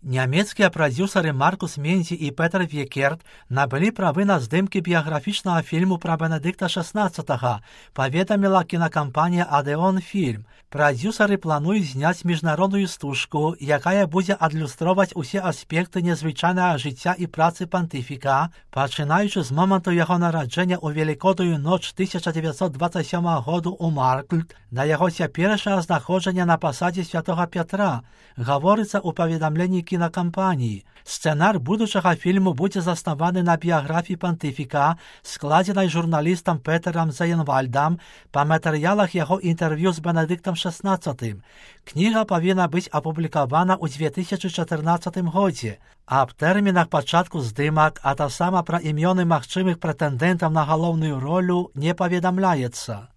Нямецкія прадзюсары Маркус Мензі і Петр Векерт набылі правы на здымкі біяграфічнага фільму пра Бенедыкта XVI, паведаміла кінакампанія «Адеон Фільм». Прадзюсары плануюць зняць міжнародную стужку, якая будзе адлюстроўваць усе аспекты незвычайнага жыцця і працы пантыфіка, пачынаючы з моманту яго нараджэння ў Велікодную ноч 1927 году ў Маркль да яго цяперашняга знаходжання на пасадзе святога Пятра, гаворыцца ў паведамленні кінакампаніі. Сцэнар будучага фільму будзе заснаваны на біяграфіі пантыфіка, складзенай журналістам Петэрам Заенвальдам па матэрыялах яго інтэрв'ю з Бенедыктам XVI. Кніга павінна быць апублікавана ў 2014 годзе. Аб тэрмінах пачатку здымак, а таксама пра імёны магчымых прэтэндэнтаў на галоўную ролю не паведамляецца.